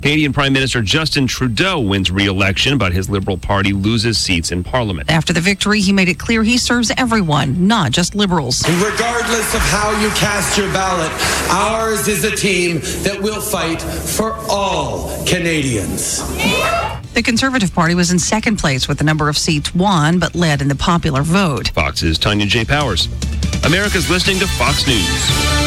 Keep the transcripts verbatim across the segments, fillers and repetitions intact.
Canadian Prime Minister Justin Trudeau wins re-election, but his Liberal Party loses seats in Parliament. After the victory, he made it clear he serves everyone, not just Liberals. And regardless of how you cast your ballot, ours is a team that will fight for all Canadians. The Conservative Party was in second place with the number of seats won, but led in the popular vote. Fox's Tanya J. Powers. America's listening to Fox News.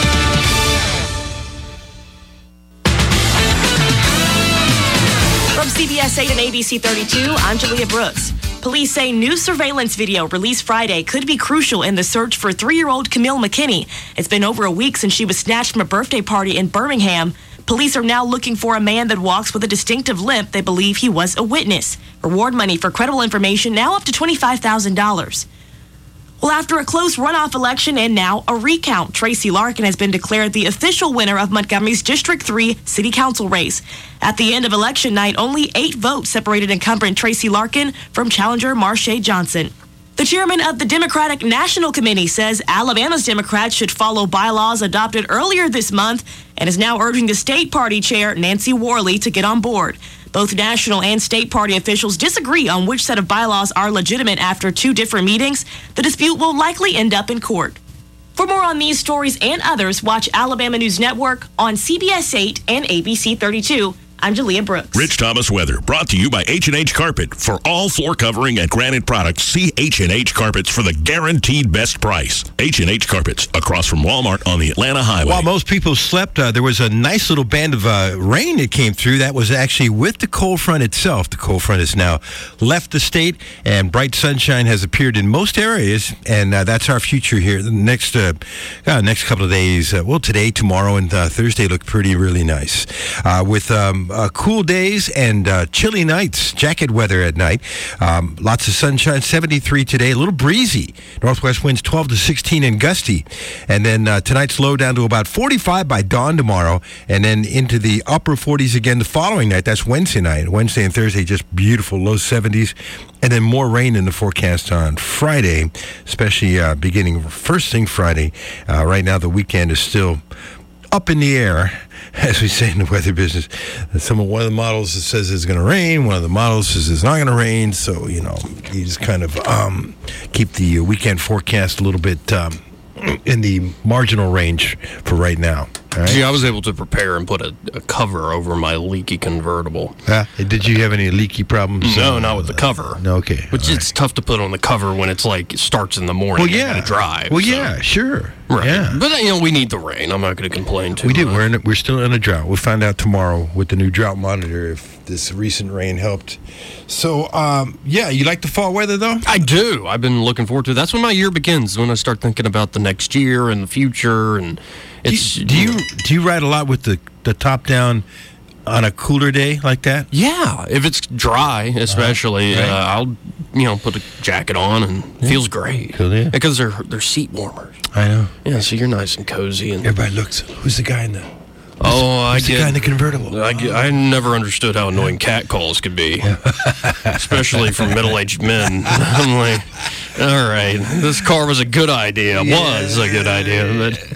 From C B S eight and A B C thirty-two, I'm Julia Brooks. Police say new surveillance video released Friday could be crucial in the search for three-year-old Camille McKinney. It's been over a week since she was snatched from a birthday party in Birmingham. Police are now looking for a man that walks with a distinctive limp. They believe he was a witness. Reward money for credible information now up to twenty-five thousand dollars. Well, after a close runoff election and now a recount, Tracy Larkin has been declared the official winner of Montgomery's District three City Council race. At the end of election night, only eight votes separated incumbent Tracy Larkin from challenger Marsha Johnson. The chairman of the Democratic National Committee says Alabama's Democrats should follow bylaws adopted earlier this month and is now urging the state party chair, Nancy Worley, to get on board. Both national and state party officials disagree on which set of bylaws are legitimate after two different meetings. The dispute will likely end up in court. For more on these stories and others, watch Alabama News Network on C B S eight and A B C thirty-two. I'm Julia Brooks. Rich Thomas Weather, brought to you by H and H Carpet. For all floor covering and granite products, see H and H Carpets for the guaranteed best price. H and H Carpets, across from Walmart on the Atlanta Highway. While most people slept, uh, there was a nice little band of uh, rain that came through. That was actually with the cold front itself. The cold front has now left the state, and bright sunshine has appeared in most areas, and uh, that's our future here. The next, uh, uh, next couple of days, uh, well, today, tomorrow, and uh, Thursday look pretty, really nice. Uh, with um, Uh, cool days and uh, chilly nights, jacket weather at night. Um, lots of sunshine, seventy-three today, a little breezy. Northwest winds twelve to sixteen and gusty. And then uh, tonight's low down to about forty-five by dawn tomorrow, and then into the upper forties again the following night. That's Wednesday night. Wednesday and Thursday, just beautiful, low seventies. And then more rain in the forecast on Friday, especially uh, beginning first thing Friday. Uh, right now, the weekend is still up in the air, as we say in the weather business. Some of one of the models says it's going to rain. One of the models says it's not going to rain. So, you know, you just kind of um, keep the weekend forecast a little bit um, in the marginal range for right now. All right? Gee, I was able to prepare and put a, a cover over my leaky convertible. Uh, did you have any leaky problems? No, uh, not with the cover. No, okay. Which All it's right. tough to put on the cover when it's like it starts in the morning. Well, yeah. And drive. Well, so. yeah, sure. Right. Yeah. But, you know, we need the rain. I'm not going to complain too We do. much. We're in, we're still in a drought. We'll find out tomorrow with the new drought monitor if this recent rain helped. So, um, yeah, you like the fall weather, though? I do. I've been looking forward to it. That's when my year begins, when I start thinking about the next year and the future. And it's Do you, do you, do you ride a lot with the, the top down on a cooler day like that? Yeah, if it's dry, especially, uh, right. uh, I'll you know put a jacket on and it feels great. Cool, yeah. Because they're they're seat warmers. I know. Yeah, so you're nice and cozy. And Everybody looks, who's the guy in the... oh, I Who's the get. guy in the convertible? I, get- I never understood how annoying cat calls could be, especially from middle-aged men. I'm like, all right, this car was a good idea. Was a good idea,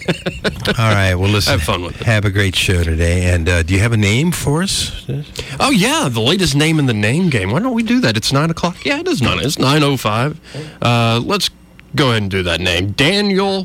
but All right, well, listen. Have fun with it. Have a great show today. And uh, do you have a name for us? oh yeah, the latest name in the name game. Why don't we do that? It's nine o'clock. Yeah, it is nine. It's nine oh five. Uh, let's go ahead and do that name. Daniel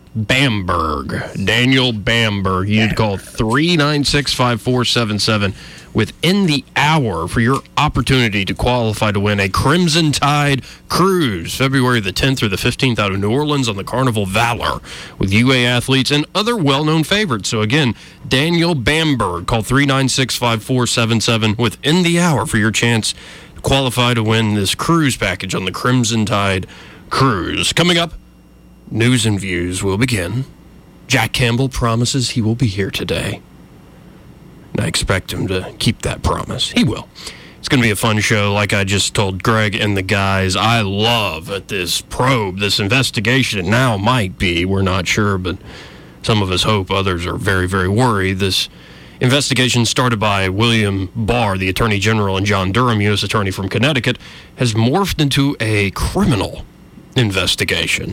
Bamberg. Daniel Bamberg. You'd call three nine six, five four seven seven within the hour for your opportunity to qualify to win a Crimson Tide cruise February the tenth through the fifteenth out of New Orleans on the Carnival Valor with U A athletes and other well-known favorites. So again, Daniel Bamberg. Call three nine six, five four seven seven within the hour for your chance to qualify to win this cruise package on the Crimson Tide cruise. Coming up, news and views will begin. Jack Campbell promises he will be here today. And I expect him to keep that promise. He will. It's going to be a fun show, like I just told Greg and the guys. I love at this probe, this investigation. It now might be, we're not sure, but some of us hope, others are very, very worried. This investigation started by William Barr, the Attorney General, and John Durham, U S Attorney from Connecticut, has morphed into a criminal investigation,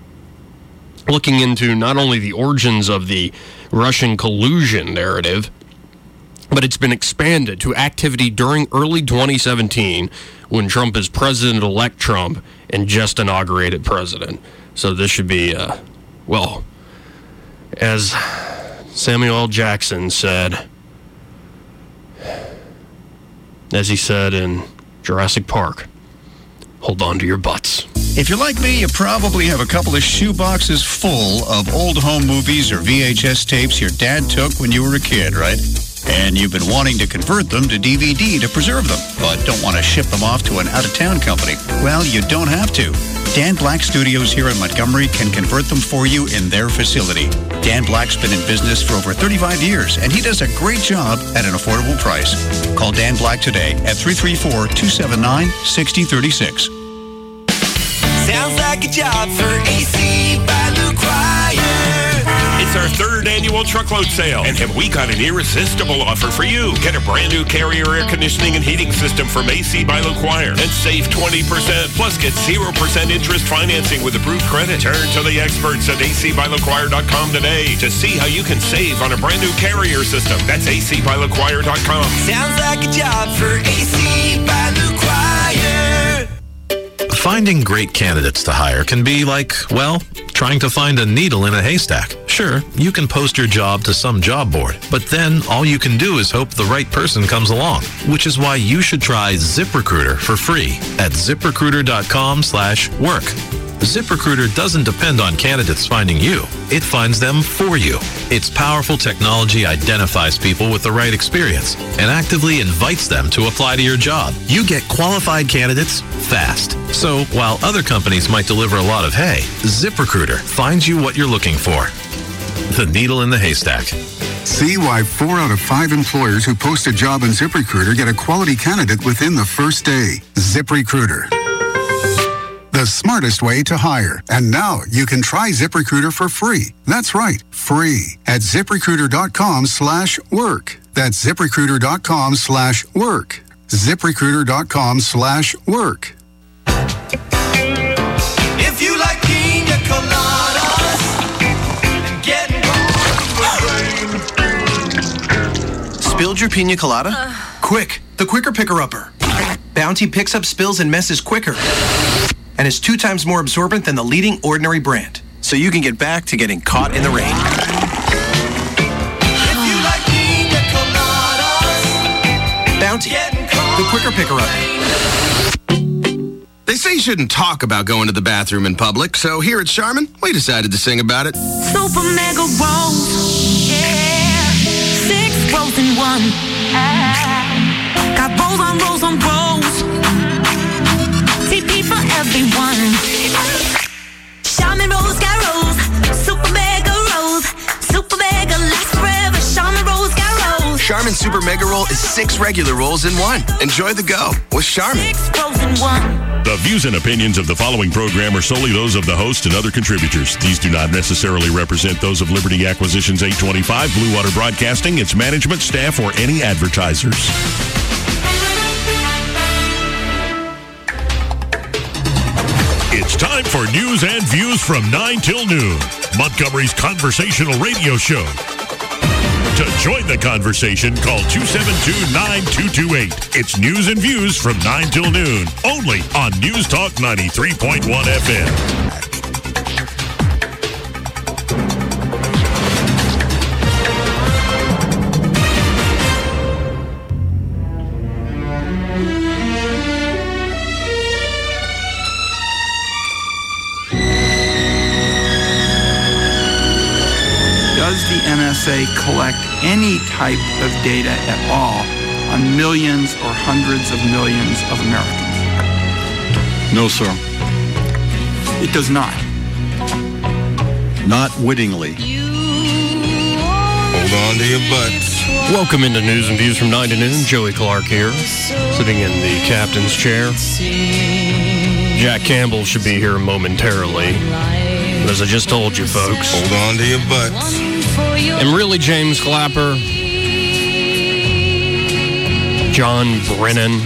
looking into not only the origins of the Russian collusion narrative, but it's been expanded to activity during early twenty seventeen when Trump is President-elect Trump and just inaugurated president. So this should be, uh, well, as Samuel L. Jackson said, as he said in Jurassic Park, hold on to your butts. If you're like me, you probably have a couple of shoe boxes full of old home movies or V H S tapes your dad took when you were a kid, right? And you've been wanting to convert them to D V D to preserve them, but don't want to ship them off to an out-of-town company. Well, you don't have to. Dan Black Studios here in Montgomery can convert them for you in their facility. Dan Black's been in business for over thirty-five years, and he does a great job at an affordable price. Call Dan Black today at three three four, two seven nine, six zero three six. Sounds like a job for A C by LaCroix. It's our third annual truckload sale, and have we got an irresistible offer for you? Get a brand new Carrier air conditioning and heating system from A C by LaCroix and save twenty percent. Plus, get zero percent interest financing with approved credit. Turn to the experts at A C by LaCroix dot com today to see how you can save on a brand new Carrier system. That's A C by LaCroix dot com. Sounds like a job for A C by LaCroix. Finding great candidates to hire can be like, well, trying to find a needle in a haystack. Sure, you can post your job to some job board, but then all you can do is hope the right person comes along, which is why you should try ZipRecruiter for free at ZipRecruiter dot com slash work. ZipRecruiter doesn't depend on candidates finding you. It finds them for you. Its powerful technology identifies people with the right experience and actively invites them to apply to your job. You get qualified candidates fast. So while other companies might deliver a lot of hay, ZipRecruiter finds you what you're looking for. The needle in the haystack. See why four out of five employers who post a job in ZipRecruiter get a quality candidate within the first day. ZipRecruiter. The smartest way to hire. And now you can try ZipRecruiter for free. That's right, free at ZipRecruiter dot com slash work. That's ZipRecruiter dot com slash work. ZipRecruiter dot com slash work. If you like pina coladas and getting home. Spilled your pina colada? Uh. Quick, the Quicker Picker-Upper. Bounty picks up spills and messes quicker, and is two times more absorbent than the leading Ordinary brand, so you can get back to getting caught in the rain. If you like pina coladas, Bounty, the Quicker Picker-Upper. They say you shouldn't talk about going to the bathroom in public, so here at Charmin, we decided to sing about it. Super mega rolls, yeah, six rolls in one. Got rolls on rolls on rolls. T P for everyone. Charmin rolls got rolls. Super mega rolls. Super mega lasts forever. Charmin rolls got rolls. Charmin Super Mega Roll is six regular rolls in one. Enjoy the go with Charmin. Six rolls in one. The views and opinions of the following program are solely those of the host and other contributors. These do not necessarily represent those of Liberty Acquisitions eight twenty-five, Blue Water Broadcasting, its management, staff, or any advertisers. It's time for news and views from nine till noon, Montgomery's conversational radio show. To join the conversation, call two seven two, nine two two eight. It's news and views from nine till noon, only on News Talk ninety-three point one F M. Does the N S A collect any type of data at all on millions or hundreds of millions of Americans? No, sir. It does not. Not wittingly. Hold on to your butts. Welcome into News and Views from nine to noon. Joey Clark here, sitting in the captain's chair. Jack Campbell should be here momentarily. As I just told you, folks. Hold on to your butts. And really, James Clapper, John Brennan,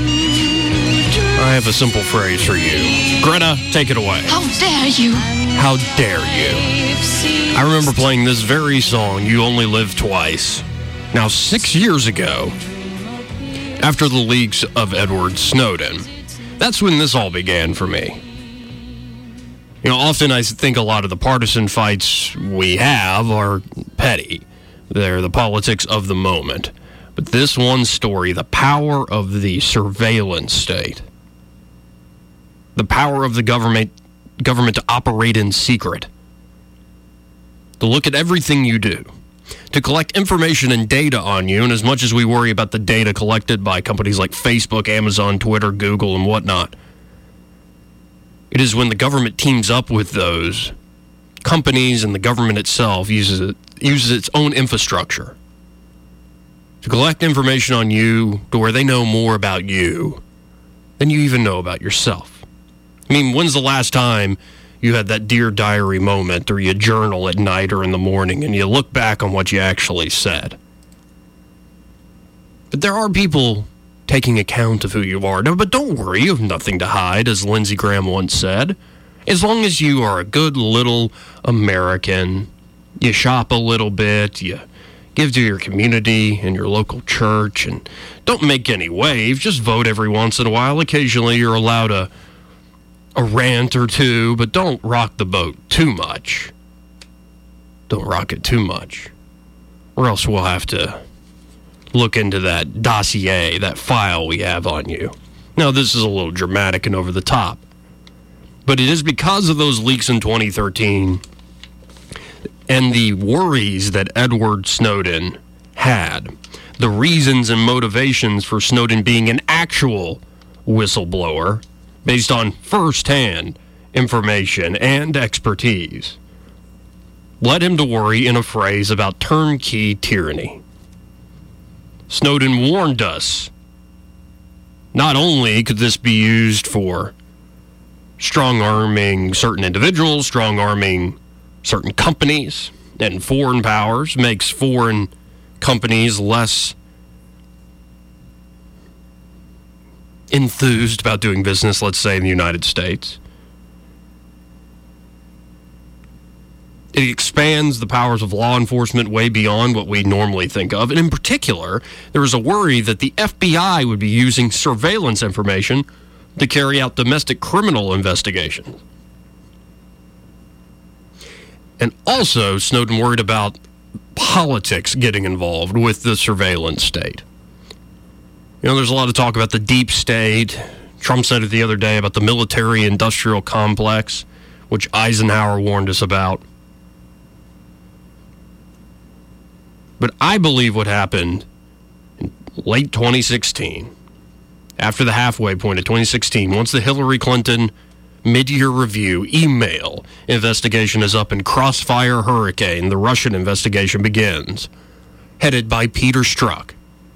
I have a simple phrase for you. Greta, take it away. How dare you? How dare you? I remember playing this very song, You Only Live Twice, Now, six years ago, after the leaks of Edward Snowden, that's when this all began for me. You know, often I think a lot of the partisan fights we have are petty. They're the politics of the moment. But this one story, the power of the surveillance state, the power of the government government to operate in secret, to look at everything you do, to collect information and data on you, and as much as we worry about the data collected by companies like Facebook, Amazon, Twitter, Google, and whatnot, it is when the government teams up with those companies and the government itself uses it, uses its own infrastructure to collect information on you to where they know more about you than you even know about yourself. I mean, when's the last time you had that Dear Diary moment, or you journal at night or in the morning and you look back on what you actually said? But there are people taking account of who you are. No, but don't worry, you have nothing to hide, as Lindsey Graham once said. As long as you are a good little American, you shop a little bit, you give to your community and your local church, and don't make any waves, just vote every once in a while. Occasionally you're allowed a, a rant or two, but don't rock the boat too much. Don't rock it too much, or else we'll have to look into that dossier, that file we have on you. Now, this is a little dramatic and over the top, but it is because of those leaks in twenty thirteen and the worries that Edward Snowden had, the reasons and motivations for Snowden being an actual whistleblower based on first-hand information and expertise, led him to worry in a phrase about turnkey tyranny. Snowden warned us, not only could this be used for strong-arming certain individuals, strong-arming certain companies and foreign powers, makes foreign companies less enthused about doing business, let's say, in the United States. It expands the powers of law enforcement way beyond what we normally think of. And in particular, there was a worry that the F B I would be using surveillance information to carry out domestic criminal investigations. And also, Snowden worried about politics getting involved with the surveillance state. You know, there's a lot of talk about the deep state. Trump said it the other day about the military-industrial complex, which Eisenhower warned us about. But I believe what happened in late twenty sixteen, after the halfway point of twenty sixteen, once the Hillary Clinton mid-year review email investigation is up and Crossfire Hurricane, the Russian investigation, begins, headed by Peter Strzok.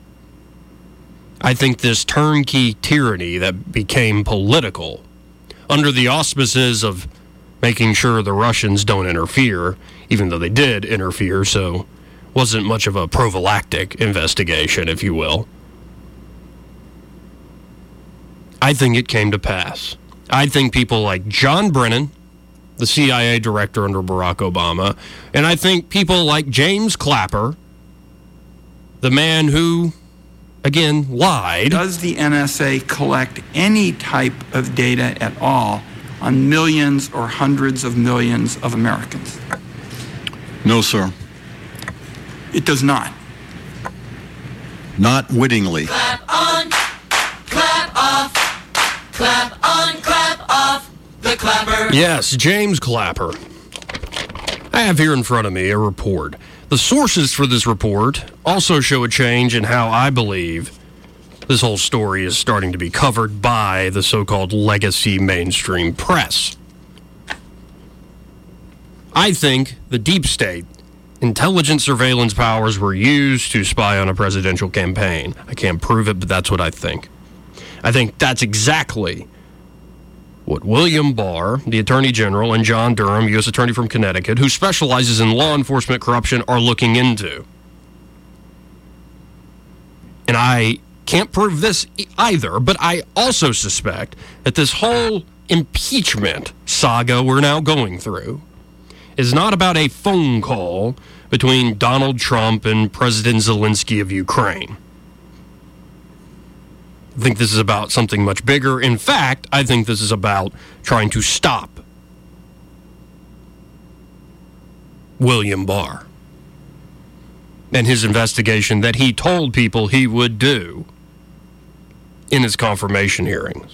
I think this turnkey tyranny that became political under the auspices of making sure the Russians don't interfere, even though they did interfere, so wasn't much of a prophylactic investigation, if you will. I think it came to pass. I think people like John Brennan, the C I A director under Barack Obama, and I think people like James Clapper, the man who, again, lied. Does the N S A collect any type of data at all on millions or hundreds of millions of Americans? No, sir. It does not. Not wittingly. Clap on, clap off, clap on, clap off, the clapper. Yes, James Clapper. I have here in front of me a report. The sources for this report also show a change in how I believe this whole story is starting to be covered by the so-called legacy mainstream press. I think the deep state intelligence surveillance powers were used to spy on a presidential campaign. I can't prove it, but that's what I think. I think that's exactly what William Barr, the Attorney General, and John Durham, U S Attorney from Connecticut, who specializes in law enforcement corruption, are looking into. And I can't prove this either, but I also suspect that this whole impeachment saga we're now going through is not about a phone call between Donald Trump and President Zelensky of Ukraine. I think this is about something much bigger. In fact, I think this is about trying to stop William Barr and his investigation that he told people he would do in his confirmation hearings.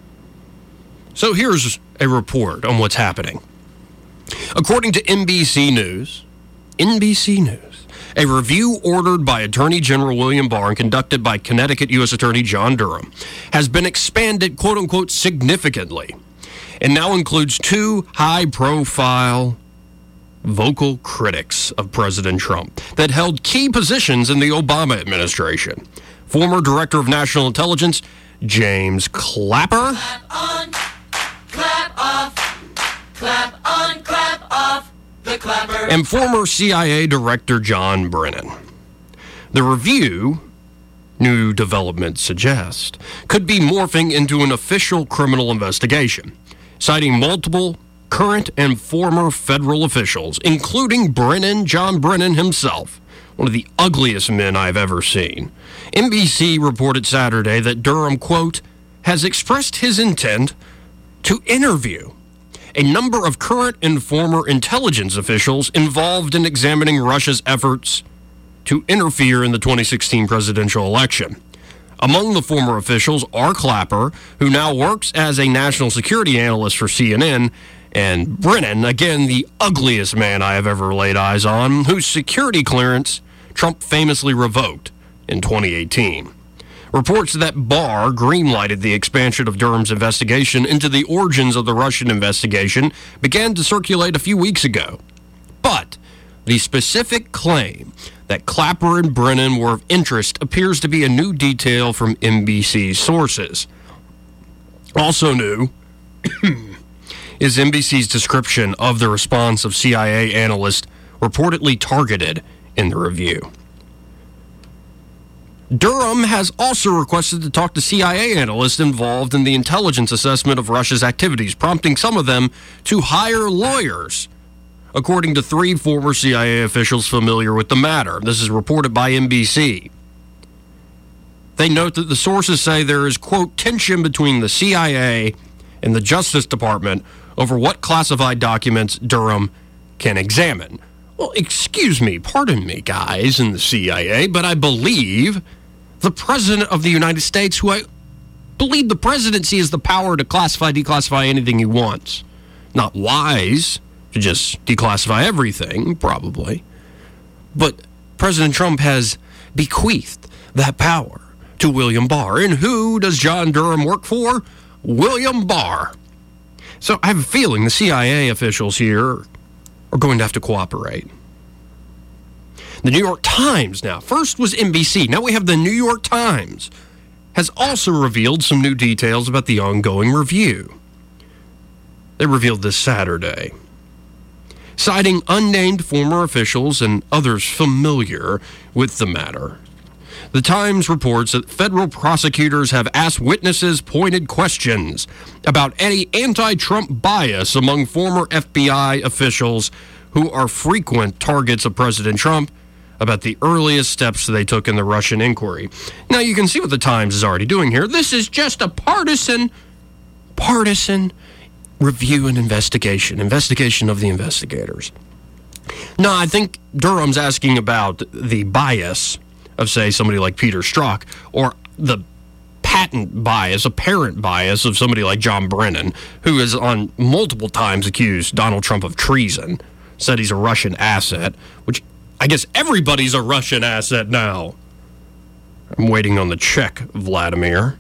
So here's a report on what's happening. According to N B C News, N B C News, a review ordered by Attorney General William Barr and conducted by Connecticut U S Attorney John Durham has been expanded, quote-unquote, significantly, and now includes two high-profile vocal critics of President Trump that held key positions in the Obama administration. Former Director of National Intelligence, James Clapper. Clap on, clap off, clap on, clap off, the clapper. And former C I A Director John Brennan. The review, new developments suggest, could be morphing into an official criminal investigation, citing multiple current and former federal officials, including Brennan, John Brennan himself, one of the ugliest men I've ever seen. N B C reported Saturday that Durham, quote, has expressed his intent to interview a number of current and former intelligence officials involved in examining Russia's efforts to interfere in the twenty sixteen presidential election. Among the former officials are Clapper, who now works as a national security analyst for C N N, and Brennan, again, the ugliest man I have ever laid eyes on, whose security clearance Trump famously revoked in twenty eighteen. Reports that Barr greenlighted the expansion of Durham's investigation into the origins of the Russian investigation began to circulate a few weeks ago. But the specific claim that Clapper and Brennan were of interest appears to be a new detail from N B C sources. Also new is N B C's description of the response of C I A analysts reportedly targeted in the review. Durham has also requested to talk to C I A analysts involved in the intelligence assessment of Russia's activities, prompting some of them to hire lawyers, according to three former C I A officials familiar with the matter. This is reported by N B C. They note that the sources say there is, quote, tension between the C I A and the Justice Department over what classified documents Durham can examine. Well, excuse me, pardon me, guys in the C I A, but I believe the President of the United States, who I believe the presidency has the power to classify, declassify anything he wants. Not wise to just declassify everything, probably. But President Trump has bequeathed that power to William Barr. And who does John Durham work for? William Barr. So I have a feeling the C I A officials here are going to have to cooperate. The New York Times now, first was N B C, now we have the New York Times, has also revealed some new details about the ongoing review. They revealed this Saturday, citing unnamed former officials and others familiar with the matter. The Times reports that federal prosecutors have asked witnesses pointed questions about any anti-Trump bias among former F B I officials who are frequent targets of President Trump about the earliest steps they took in the Russian inquiry. Now, you can see what the Times is already doing here. This is just a partisan, partisan review and investigation, investigation of the investigators. No, I think Durham's asking about the bias of, say, somebody like Peter Strzok, or the patent bias, apparent bias of somebody like John Brennan, who has on multiple times accused Donald Trump of treason, said he's a Russian asset, which I guess everybody's a Russian asset now. I'm waiting on the check, Vladimir.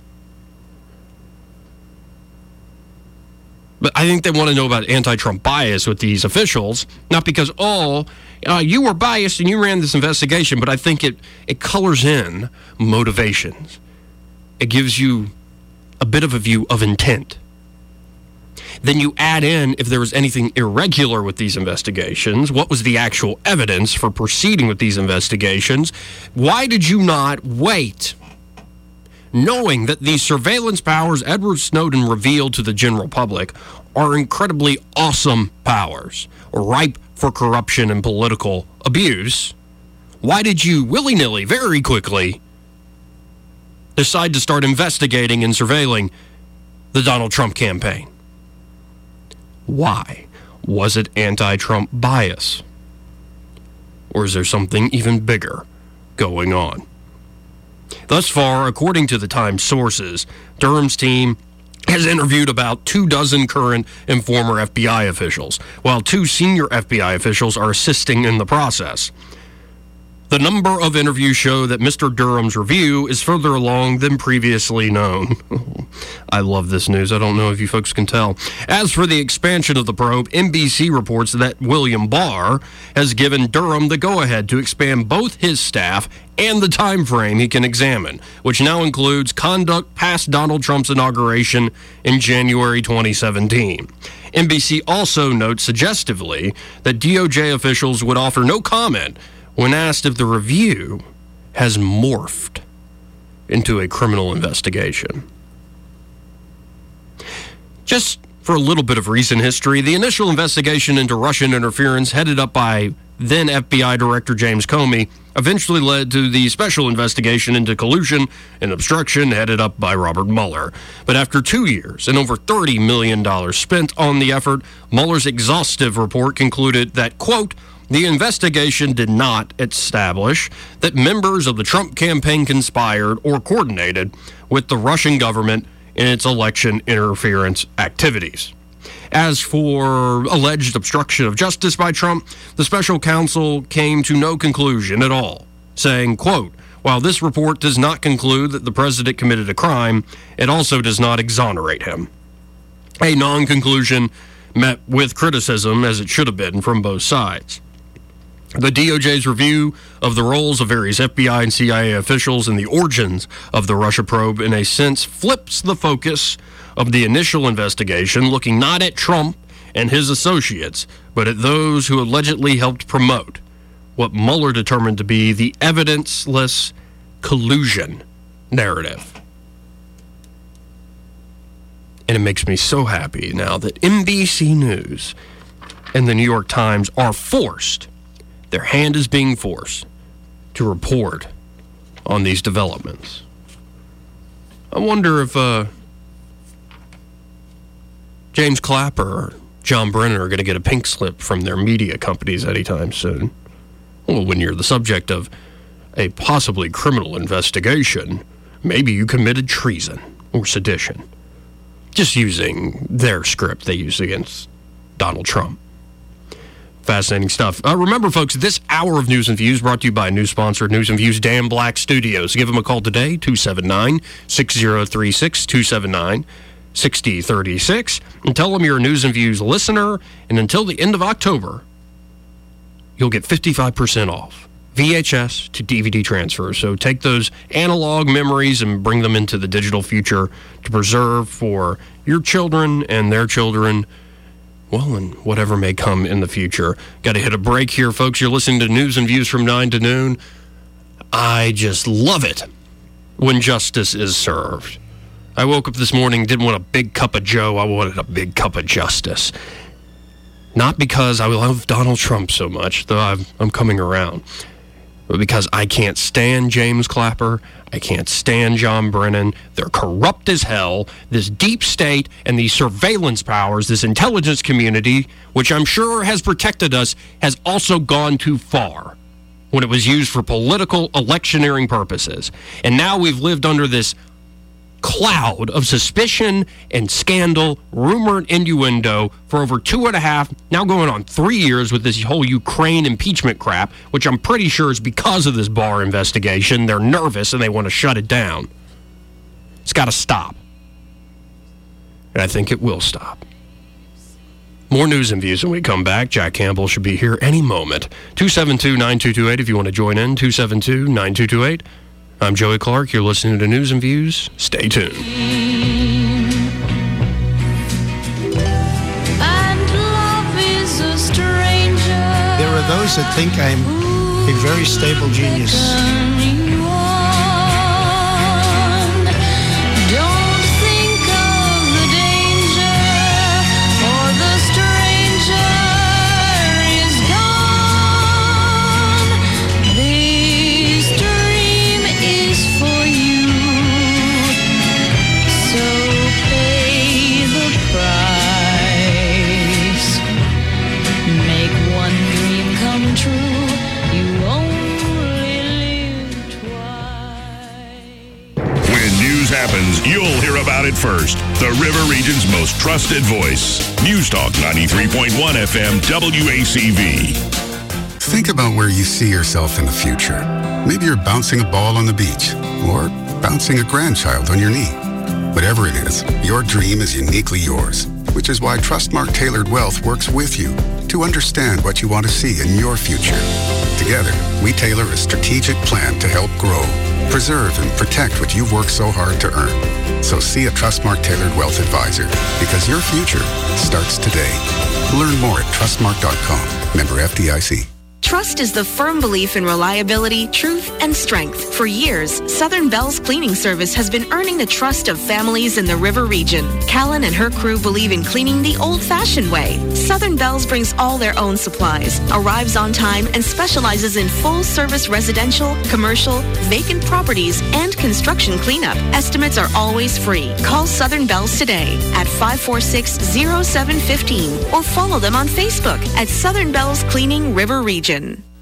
But I think they want to know about anti-Trump bias with these officials, not because, oh, uh, you were biased and you ran this investigation, but I think it, it colors in motivations. It gives you a bit of a view of intent. Then you add in, if there was anything irregular with these investigations, what was the actual evidence for proceeding with these investigations? Why did you not wait? Knowing that these surveillance powers Edward Snowden revealed to the general public are incredibly awesome powers, ripe for corruption and political abuse, why did you willy-nilly, very quickly, decide to start investigating and surveilling the Donald Trump campaign? Why? Was it anti-Trump bias? Or is there something even bigger going on? Thus far, according to the Times sources, Durham's team has interviewed about two dozen current and former F B I officials, while two senior F B I officials are assisting in the process. The number of interviews show that Mister Durham's review is further along than previously known. I love this news. I don't know if you folks can tell. As for the expansion of the probe, N B C reports that William Barr has given Durham the go-ahead to expand both his staff and the time frame he can examine, which now includes conduct past Donald Trump's inauguration in January twenty seventeen. N B C also notes suggestively that D O J officials would offer no comment when asked if the review has morphed into a criminal investigation. Just for a little bit of recent history, the initial investigation into Russian interference headed up by then F B I Director James Comey eventually led to the special investigation into collusion and obstruction headed up by Robert Mueller. But after two years and over thirty million dollars spent on the effort, Mueller's exhaustive report concluded that, quote, the investigation did not establish that members of the Trump campaign conspired or coordinated with the Russian government in its election interference activities. As for alleged obstruction of justice by Trump, the special counsel came to no conclusion at all, saying, quote, while this report does not conclude that the president committed a crime, it also does not exonerate him. A non-conclusion met with criticism, as it should have been, from both sides. The D O J's review of the roles of various F B I and C I A officials and the origins of the Russia probe, in a sense, flips the focus of the initial investigation, looking not at Trump and his associates, but at those who allegedly helped promote what Mueller determined to be the evidence-less collusion narrative. And it makes me so happy now that N B C News and the New York Times are forced, their hand is being forced, to report on these developments. I wonder if uh, James Clapper or John Brennan are going to get a pink slip from their media companies anytime soon. Well, when you're the subject of a possibly criminal investigation, maybe you committed treason or sedition. Just using their script they used against Donald Trump. Fascinating stuff. Uh, remember, folks, this hour of News and Views brought to you by a new sponsor, News and Views Dan Black Studios. Give them a call today, two seven nine, six zero three six, two seven nine, six zero three six, and tell them you're a News and Views listener, and until the end of October, you'll get fifty-five percent off V H S to D V D transfer. So take those analog memories and bring them into the digital future to preserve for your children and their children, well, and whatever may come in the future. Got to hit a break here, folks. You're listening to News and Views from nine to noon. I just love it when justice is served. I woke up this morning, didn't want a big cup of Joe. I wanted a big cup of justice. Not because I love Donald Trump so much, though I'm, I'm coming around, but because I can't stand James Clapper. I can't stand John Brennan. They're corrupt as hell. This deep state and these surveillance powers, this intelligence community, which I'm sure has protected us, has also gone too far when it was used for political electioneering purposes. And now we've lived under this cloud of suspicion and scandal, rumor and innuendo for over two and a half, now going on three years with this whole Ukraine impeachment crap, which I'm pretty sure is because of this Barr investigation. They're nervous and they want to shut it down. It's got to stop. And I think it will stop. More News and Views when we come back. Jack Campbell should be here any moment. two seven two, nine two two eight if you want to join in. two seven two, nine two two eight. I'm Joey Clark. You're listening to News and Views. Stay tuned. And love is a stranger. There are those that think I'm a very stable genius. Don't think of the danger, for the stranger is gone. happens, you'll hear about it first. The River Region's most trusted voice. News Talk ninety-three point one F M W A C V. Think about where you see yourself in the future. Maybe you're bouncing a ball on the beach or bouncing a grandchild on your knee. Whatever it is, your dream is uniquely yours, which is why Trustmark Tailored Wealth works with you to understand what you want to see in your future. Together, we tailor a strategic plan to help grow, preserve, and protect what you've worked so hard to earn. So see a Trustmark Tailored Wealth Advisor, because your future starts today. Learn more at trustmark dot com. Member F D I C. Trust is the firm belief in reliability, truth, and strength. For years, Southern Bell's cleaning service has been earning the trust of families in the River Region. Callan and her crew believe in cleaning the old-fashioned way. Southern Bell's brings all their own supplies, arrives on time, and specializes in full-service residential, commercial, vacant properties, and construction cleanup. Estimates are always free. Call Southern Bell's today at five four six, zero seven one five or follow them on Facebook at Southern Bell's Cleaning River Region.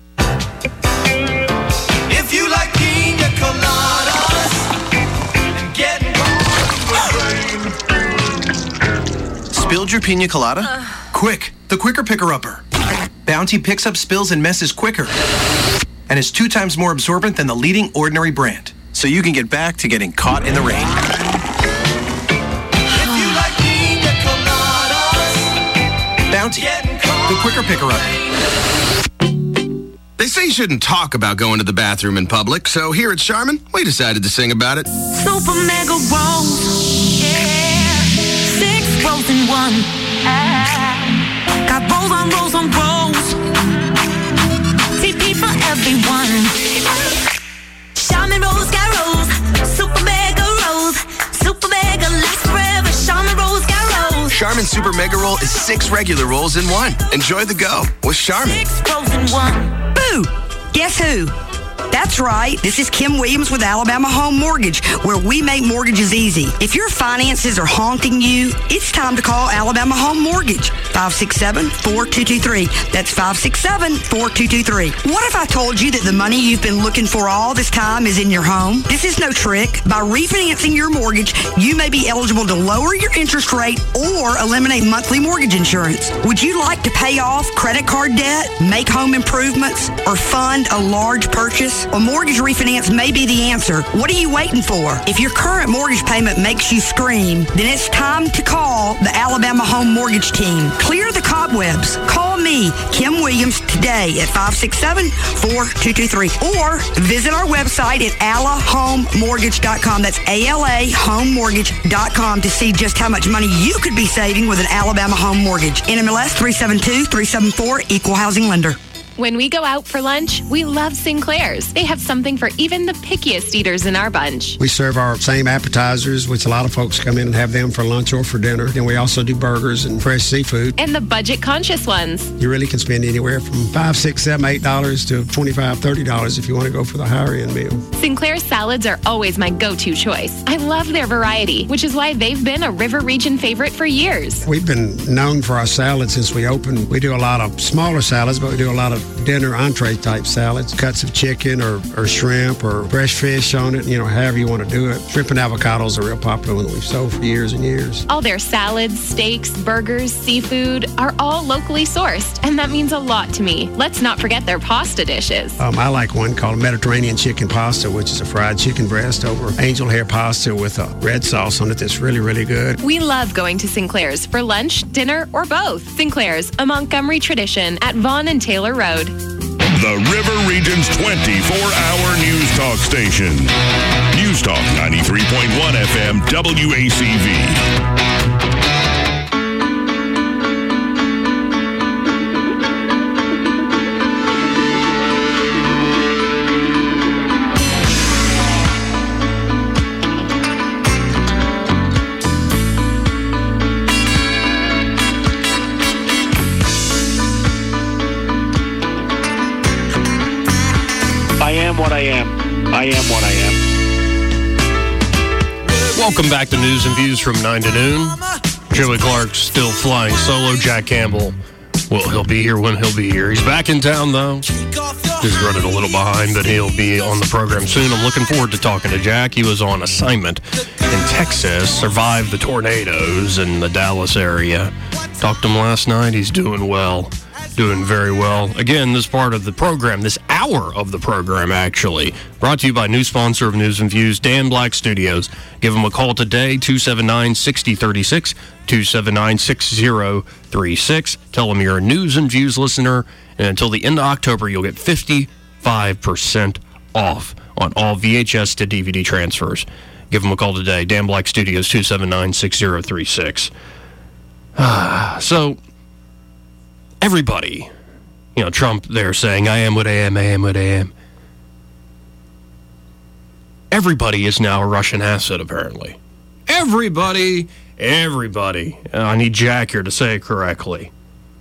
If you like pina coladas and getting Spilled your pina colada? Uh. Quick, the Quicker Picker-Upper. Bounty picks up spills and messes quicker and is two times more absorbent than the leading Ordinary brand, so you can get back to getting caught in the rain. If you like pina coladas, Bounty, the Quicker Picker-Upper. They say you shouldn't talk about going to the bathroom in public, so here at Charmin, we decided to sing about it. Super mega rolls, yeah. Six rolls in one. Ah. Got rolls on rolls on rolls. T P for everyone. Charmin rolls got rolls. Super mega rolls. Super mega lasts forever. Charmin rolls got rolls. Charmin Super Mega Roll is six regular rolls in one. Enjoy the go with Charmin. Six rolls in one. Guess who? That's right. This is Kim Williams with Alabama Home Mortgage, where we make mortgages easy. If your finances are haunting you, it's time to call Alabama Home Mortgage. five six seven, four two two three. That's five six seven, four two two three. What if I told you that the money you've been looking for all this time is in your home? This is no trick. By refinancing your mortgage, you may be eligible to lower your interest rate or eliminate monthly mortgage insurance. Would you like to pay off credit card debt, make home improvements, or fund a large purchase? A mortgage refinance may be the answer. What are you waiting for? If your current mortgage payment makes you scream, then it's time to call the Alabama Home Mortgage Team. Clear the cobwebs. Call me, Kim Williams, today at five six seven, four two two three or visit our website at ala home mortgage dot com. That's A L A home mortgage dot com to see just how much money you could be saving with an Alabama Home Mortgage. N M L S three seven two, three seven four, Equal Housing Lender. When we go out for lunch, we love Sinclair's. They have something for even the pickiest eaters in our bunch. We serve our same appetizers, which a lot of folks come in and have them for lunch or for dinner. And we also do burgers and fresh seafood. And the budget-conscious ones. You really can spend anywhere from five, six, seven, eight dollars to twenty-five, thirty dollars if you want to go for the higher-end meal. Sinclair's salads are always my go-to choice. I love their variety, which is why they've been a River Region favorite for years. We've been known for our salads since we opened. We do a lot of smaller salads, but we do a lot of dinner entree type salads, cuts of chicken or, or shrimp or fresh fish on it, you know, however you want to do it. Shrimp and avocados are real popular one that we've sold for years and years. All their salads, steaks, burgers, seafood are all locally sourced, and that means a lot to me. Let's not forget their pasta dishes. Um, I like one called Mediterranean chicken pasta, which is a fried chicken breast over angel hair pasta with a red sauce on it that's really, really good. We love going to Sinclair's for lunch, dinner, or both. Sinclair's, a Montgomery tradition at Vaughn and Taylor Road. The River Region's twenty-four hour news talk station. News Talk ninety-three point one F M W A C V. I am what I am. I am what I am. Welcome back to News and Views from nine to noon. Joey Clark's still flying solo. Jack Campbell, well, he'll be here when he'll be here. He's back in town, though. Just running a little behind, but he'll be on the program soon. I'm looking forward to talking to Jack. He was on assignment in Texas survived the tornadoes in the Dallas area. Talked to him last night. He's doing well. Doing very well. Again, this part of the program, this hour of the program, actually, brought to you by new sponsor of News and Views, Dan Black Studios. Give him a call today, two seven nine, six zero three six, two seven nine, six zero three six. Tell him you're a News and Views listener, and until the end of October, you'll get fifty-five percent off on all V H S to D V D transfers. Give him a call today, Dan Black Studios, two seven nine, six zero three six. So, everybody, you know, Trump there saying, I am what I am, I am what I am. Everybody is now a Russian asset, apparently. Everybody, everybody. Uh, I need Jack here to say it correctly.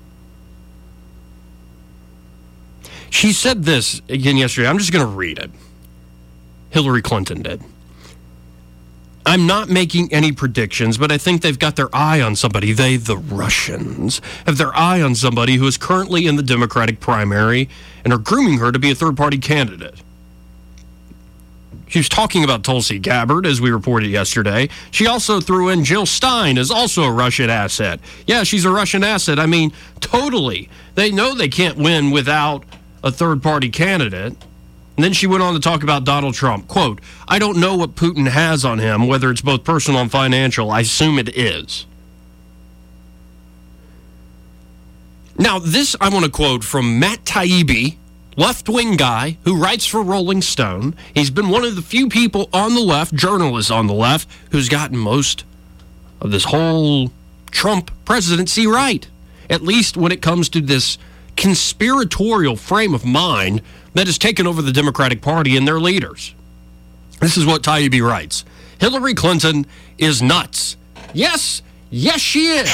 She said this again yesterday. I'm just going to read it. Hillary Clinton did. I'm not making any predictions, but I think they've got their eye on somebody. They, the Russians, have their eye on somebody who is currently in the Democratic primary and are grooming her to be a third-party candidate. She was talking about Tulsi Gabbard, as we reported yesterday. She also threw in Jill Stein as also a Russian asset. Yeah, she's a Russian asset. I mean, totally. They know they can't win without a third-party candidate. And then she went on to talk about Donald Trump. Quote, I don't know what Putin has on him, whether it's both personal and financial. I assume it is. Now, this I want to quote from Matt Taibbi, left-wing guy who writes for Rolling Stone. He's been one of the few people on the left, journalists on the left, who's gotten most of this whole Trump presidency right, at least when it comes to this conspiratorial frame of mind that has taken over the Democratic Party and their leaders. This is what Taibbi writes. Hillary Clinton is nuts. Yes, yes she is.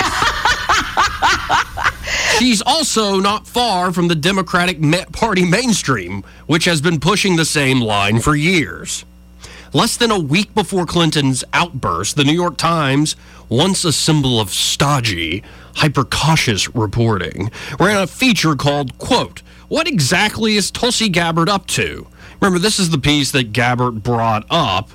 She's also not far from the Democratic Party mainstream, which has been pushing the same line for years. Less than a week before Clinton's outburst, the New York Times, once a symbol of stodgy, hyper-cautious reporting, ran a feature called, quote, What exactly is Tulsi Gabbard up to? Remember, this is the piece that Gabbard brought up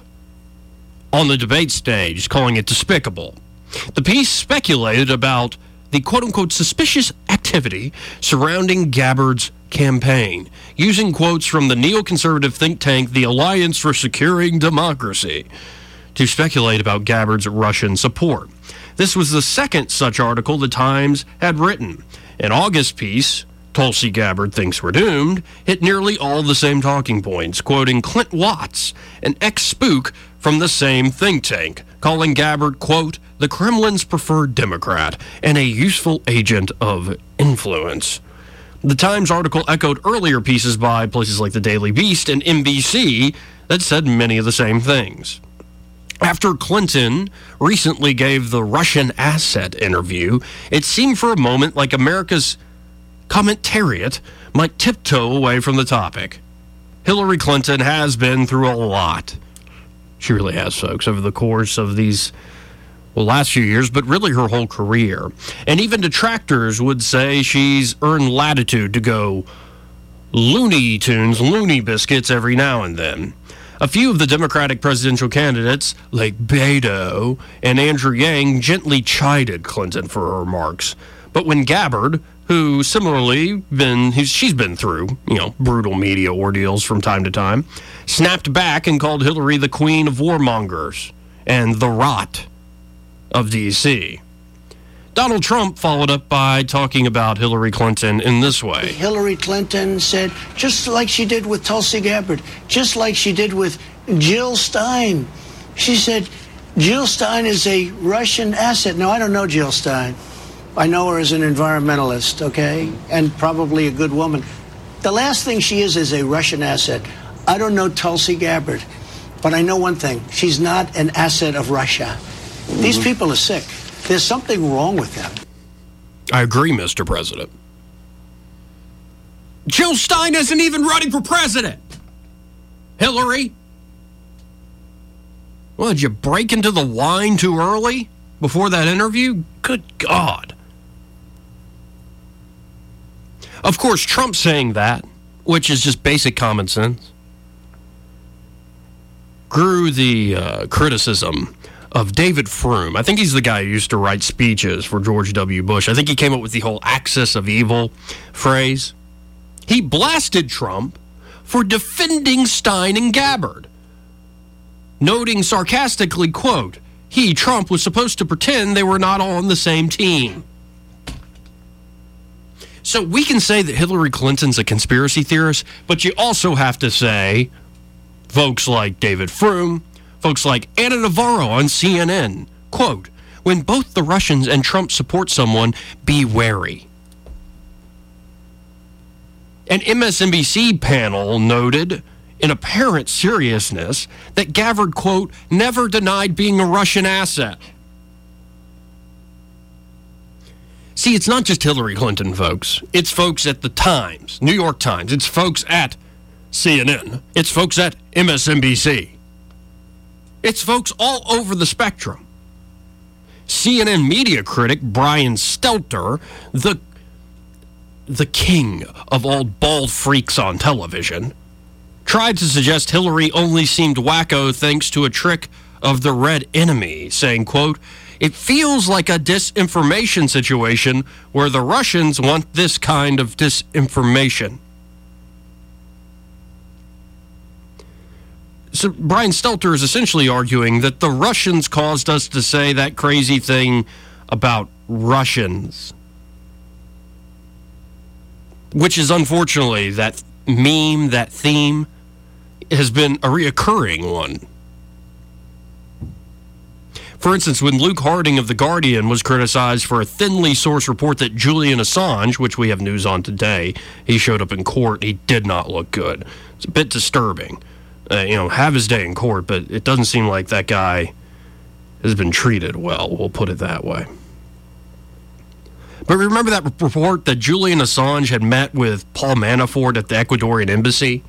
on the debate stage, calling it despicable. The piece speculated about the quote-unquote suspicious activity surrounding Gabbard's campaign, using quotes from the neoconservative think tank, the Alliance for Securing Democracy, to speculate about Gabbard's Russian support. This was the second such article the Times had written. An August piece, Tulsi Gabbard Thinks We're Doomed, hit nearly all the same talking points, quoting Clint Watts, an ex-spook from the same think tank, calling Gabbard, quote, the Kremlin's preferred Democrat and a useful agent of influence. The Times article echoed earlier pieces by places like the Daily Beast and N B C that said many of the same things. After Clinton recently gave the Russian asset interview, it seemed for a moment like America's commentariat might tiptoe away from the topic. Hillary Clinton has been through a lot. She really has, folks, over the course of these, well, last few years, but really her whole career. And even detractors would say she's earned latitude to go Looney Tunes, Looney Biscuits every now and then. A few of the Democratic presidential candidates, like Beto and Andrew Yang, gently chided Clinton for her remarks. But when Gabbard, who similarly been, she's been through, you know, brutal media ordeals from time to time, snapped back and called Hillary the queen of warmongers and the rot of D C. Donald Trump followed up by talking about Hillary Clinton in this way. Hillary Clinton said, just like she did with Tulsi Gabbard, just like she did with Jill Stein. She said, Jill Stein is a Russian asset. Now, I don't know Jill Stein. I know her as an environmentalist, okay, and probably a good woman. The last thing she is is a Russian asset. I don't know Tulsi Gabbard, but I know one thing. She's not an asset of Russia. Mm-hmm. These people are sick. There's something wrong with them. I agree, Mister President. Jill Stein isn't even running for president. Hillary? Well, did you break into the wine too early before that interview? Good God. Of course, Trump saying that, which is just basic common sense, grew the uh, criticism of David Frum. I think he's the guy who used to write speeches for George W. Bush. I think he came up with the whole axis of evil phrase. He blasted Trump for defending Stein and Gabbard, noting sarcastically, quote, he, Trump, was supposed to pretend they were not on the same team. So we can say that Hillary Clinton's a conspiracy theorist, but you also have to say folks like David Frum, folks like Anna Navarro on C N N, quote, when both the Russians and Trump support someone, be wary. An M S N B C panel noted in apparent seriousness that Gabbard, quote, never denied being a Russian asset. See, it's not just Hillary Clinton, folks. It's folks at the Times, New York Times. It's folks at C N N. It's folks at M S N B C. It's folks all over the spectrum. C N N media critic Brian Stelter, the, the king of all bald freaks on television, tried to suggest Hillary only seemed wacko thanks to a trick of the red enemy, saying, quote, it feels like a disinformation situation where the Russians want this kind of disinformation. So Brian Stelter is essentially arguing that the Russians caused us to say that crazy thing about Russians, which is unfortunately that meme, that theme, has been a reoccurring one. For instance, when Luke Harding of The Guardian was criticized for a thinly sourced report that Julian Assange, which we have news on today, he showed up in court, he did not look good. It's a bit disturbing. Uh, you know, have his day in court, but it doesn't seem like that guy has been treated well, we'll put it that way. But remember that report that Julian Assange had met with Paul Manafort at the Ecuadorian embassy?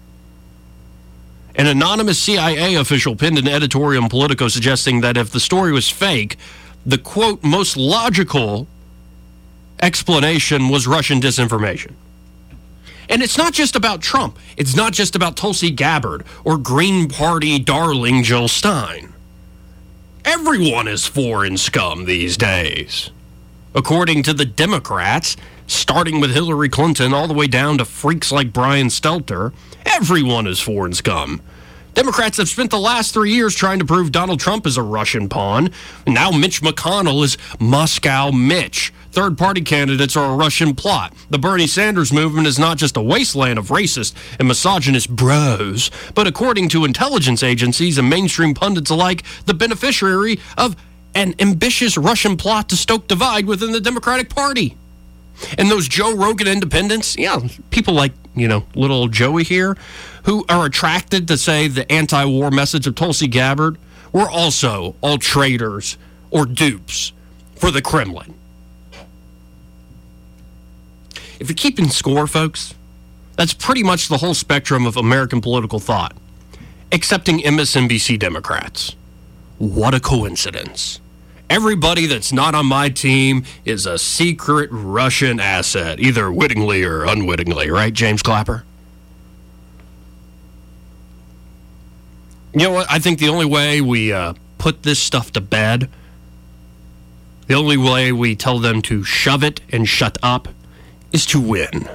An anonymous C I A official penned an editorial in Politico suggesting that if the story was fake, the, quote, most logical explanation was Russian disinformation. And it's not just about Trump. It's not just about Tulsi Gabbard or Green Party darling Jill Stein. Everyone is foreign scum these days. According to the Democrats, starting with Hillary Clinton all the way down to freaks like Brian Stelter, everyone is foreign scum. Democrats have spent the last three years trying to prove Donald Trump is a Russian pawn. And now Mitch McConnell is Moscow Mitch. Third-party candidates are a Russian plot. The Bernie Sanders movement is not just a wasteland of racist and misogynist bros, but according to intelligence agencies and mainstream pundits alike, the beneficiary of an ambitious Russian plot to stoke divide within the Democratic Party. And those Joe Rogan independents, yeah, people like, you know, little Joey here, who are attracted to, say, the anti-war message of Tulsi Gabbard, were also all traitors or dupes for the Kremlin. If you're keeping score, folks, that's pretty much the whole spectrum of American political thought, excepting M S N B C Democrats. What a coincidence. Everybody that's not on my team is a secret Russian asset, either wittingly or unwittingly, right, James Clapper? You know what? I think the only way we uh, put this stuff to bed, the only way we tell them to shove it and shut up, is to win.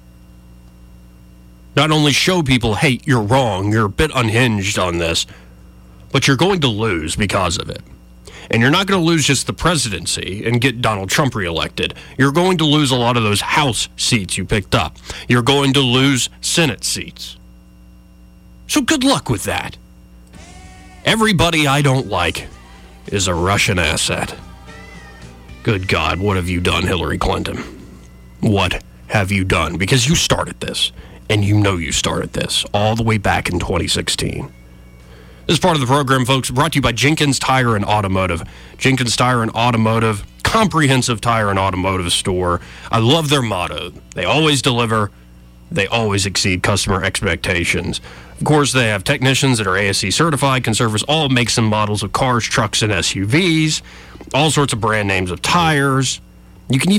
Not only show people, hey, you're wrong, you're a bit unhinged on this, but you're going to lose because of it. And you're not going to lose just the presidency and get Donald Trump reelected. You're going to lose a lot of those House seats you picked up. You're going to lose Senate seats. So good luck with that. Everybody I don't like is a Russian asset. Good God, what have you done, Hillary Clinton? What have you done? Because you started this, and you know you started this all the way back in twenty sixteen. This part of the program, folks, brought to you by Jenkins Tire and Automotive. Jenkins Tire and Automotive, comprehensive tire and automotive store. I love their motto. They always deliver. They always exceed customer expectations. Of course, they have technicians that are A S C certified, can service all makes and models of cars, trucks, and S U Vs, all sorts of brand names of tires. You can even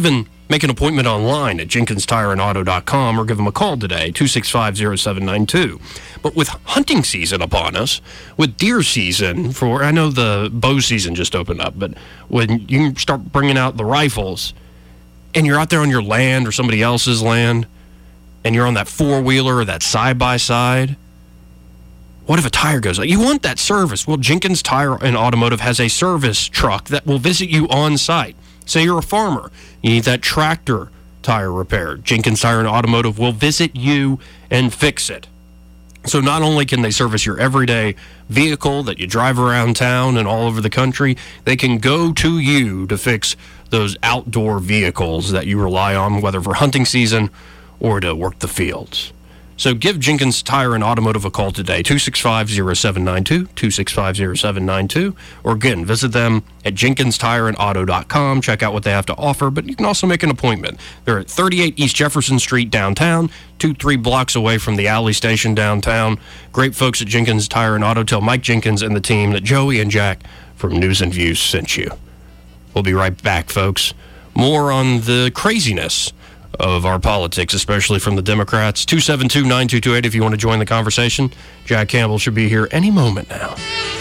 Make an appointment online at jenkins tire and auto dot com or give them a call today, two six five, zero seven nine two. But with hunting season upon us, with deer season, for I know the bow season just opened up, but when you start bringing out the rifles and you're out there on your land or somebody else's land and you're on that four-wheeler or that side-by-side, what if a tire goes out? You want that service. Well, Jenkins Tire and Automotive has a service truck that will visit you on site. Say you're a farmer, you need that tractor tire repaired. Jenkins Tire and Automotive will visit you and fix it. So not only can they service your everyday vehicle that you drive around town and all over the country, they can go to you to fix those outdoor vehicles that you rely on, whether for hunting season or to work the fields. So give Jenkins Tire and Automotive a call today, two six five, zero seven nine two, two six five, zero seven nine two. Or again, visit them at jenkins tire and auto dot com. Check out what they have to offer, but you can also make an appointment. They're at thirty-eight East Jefferson Street downtown, two, three blocks away from the Alley Station downtown. Great folks at Jenkins Tire and Auto. Tell Mike Jenkins and the team that Joey and Jack from News and Views sent you. We'll be right back, folks. More on the craziness of our politics, especially from the Democrats. two seven two, nine two two eight if you want to join the conversation. Jack Campbell should be here any moment now.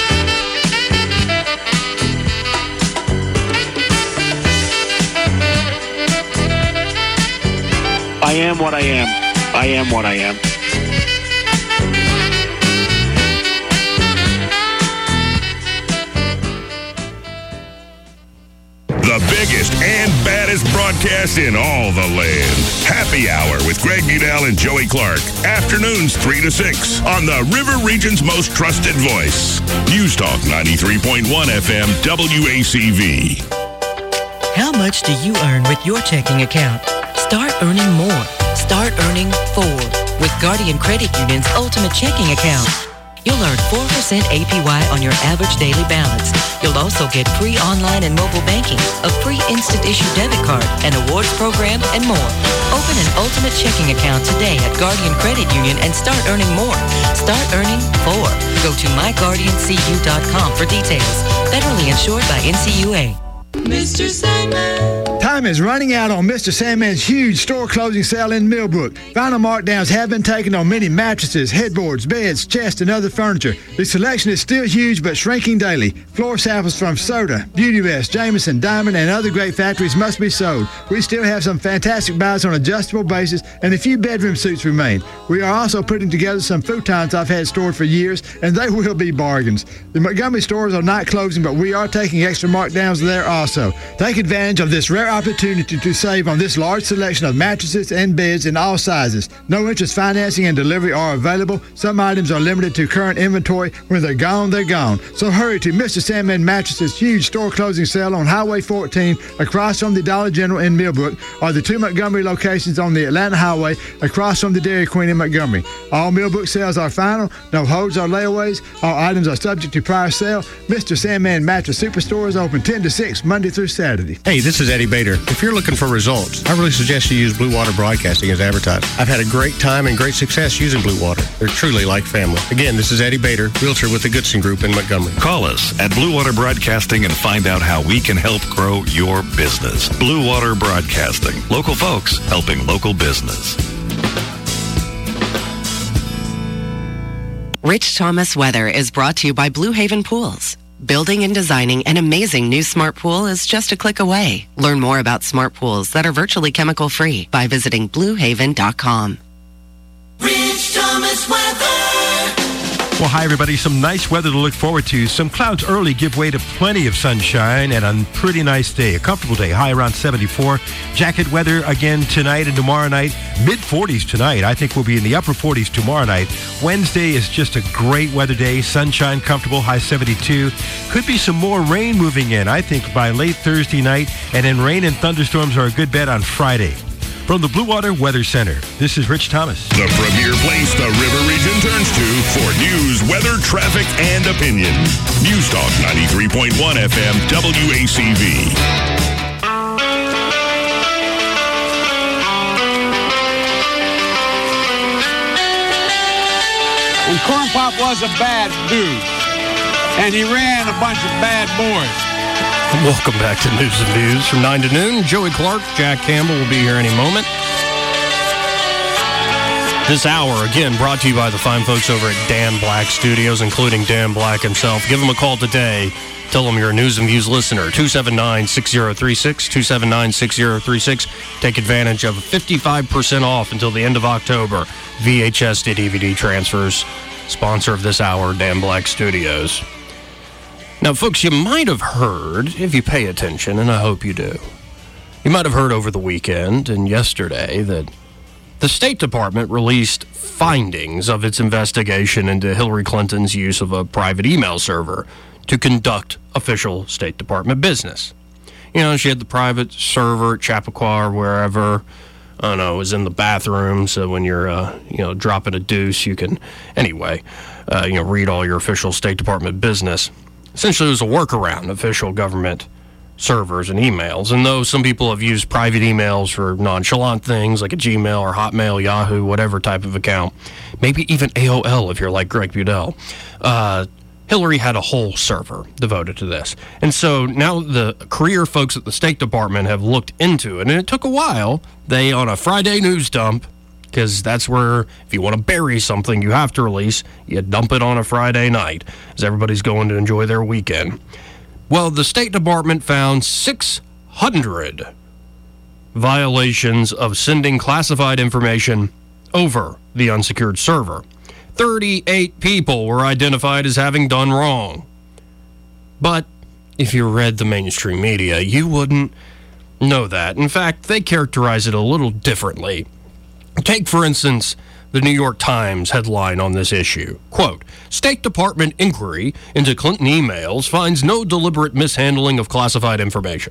I am what I am. I am what I am. The biggest and baddest broadcast in all the land. Happy Hour with Greg Budell and Joey Clark. Afternoons three to six on the River Region's most trusted voice. News Talk ninety-three point one F M W A C V. How much do you earn with your checking account? Start earning more. Start earning four with Guardian Credit Union's Ultimate Checking Account. You'll earn four percent A P Y on your average daily balance. You'll also get free online and mobile banking, a free instant issue debit card, an awards program, and more. Open an Ultimate Checking Account today at Guardian Credit Union and start earning more. Start earning four. Go to my guardian c u dot com for details. Federally insured by N C U A. Mister Sandman. Time is running out on Mister Sandman's huge store closing sale in Millbrook. Final markdowns have been taken on many mattresses, headboards, beds, chests, and other furniture. The selection is still huge but shrinking daily. Floor samples from Soda, Beauty Rest, Jameson, Diamond, and other great factories must be sold. We still have some fantastic buys on adjustable bases, and a few bedroom suites remain. We are also putting together some futons I've had stored for years, and they will be bargains. The Montgomery stores are not closing, but we are taking extra markdowns there also. Take advantage of this rare opportunity to save on this large selection of mattresses and beds in all sizes. No interest financing and delivery are available. Some items are limited to current inventory. When they're gone, they're gone. So hurry to Mister Sandman Mattresses' huge store closing sale on Highway fourteen across from the Dollar General in Millbrook, or the two Montgomery locations on the Atlanta Highway across from the Dairy Queen in Montgomery. All Millbrook sales are final. No holds or layaways. All items are subject to prior sale. Mister Sandman Mattress Superstore is open ten to six Monday through Saturday. Hey, this is Eddie Bader. If you're looking for results, I really suggest you use Blue Water Broadcasting as advertised. I've had a great time and great success using Blue Water. They're truly like family. Again, this is Eddie Bader, realtor with the Goodson Group in Montgomery. Call us at Blue Water Broadcasting and find out how we can help grow your business. Blue Water Broadcasting. Local folks helping local business. Rich Thomas Weather is brought to you by Blue Haven Pools. Building and designing an amazing new smart pool is just a click away. Learn more about smart pools that are virtually chemical-free by visiting blue haven dot com. Rich Thomas Weather. Well, hi, everybody. Some nice weather to look forward to. Some clouds early give way to plenty of sunshine and a pretty nice day. A comfortable day, high around seventy-four. Jacket weather again tonight and tomorrow night. mid forties tonight. I think we'll be in the upper forties tomorrow night. Wednesday is just a great weather day. Sunshine, comfortable, high seventy-two. Could be some more rain moving in, I think, by late Thursday night. And then rain and thunderstorms are a good bet on Friday. From the Blue Water Weather Center, this is Rich Thomas. The premier place the River Region turns to for news, weather, traffic, and opinion. News Talk ninety-three point one F M W A C V. And Corn Pop was a bad dude, and he ran a bunch of bad boys. Welcome back to News and Views from nine to noon. Joey Clark, Jack Campbell will be here any moment. This hour, again, brought to you by the fine folks over at Dan Black Studios, including Dan Black himself. Give him a call today. Tell him you're a News and Views listener. two seven nine, six zero three six, two seven nine, six zero three six. Take advantage of fifty-five percent off until the end of October. V H S to D V D transfers. Sponsor of this hour, Dan Black Studios. Now, folks, you might have heard, if you pay attention, and I hope you do, you might have heard over the weekend and yesterday that the State Department released findings of its investigation into Hillary Clinton's use of a private email server to conduct official State Department business. You know, she had the private server at Chappaqua or wherever. I don't know, it was in the bathroom, so when you're, uh, you know, dropping a deuce, you can, anyway, uh, you know, read all your official State Department business. Essentially, it was a workaround, official government servers and emails. And though some people have used private emails for nonchalant things like a Gmail or Hotmail, Yahoo, whatever type of account, maybe even A O L if you're like Greg Budell, uh, Hillary had a whole server devoted to this. And so now the career folks at the State Department have looked into it, and it took a while. They, on a Friday news dump, because that's where, if you want to bury something you have to release, you dump it on a Friday night, as everybody's going to enjoy their weekend. Well, the State Department found six hundred violations of sending classified information over the unsecured server. thirty-eight people were identified as having done wrong. But if you read the mainstream media, you wouldn't know that. In fact, they characterize it a little differently. Take, for instance, the New York Times headline on this issue. Quote, State Department inquiry into Clinton emails finds no deliberate mishandling of classified information.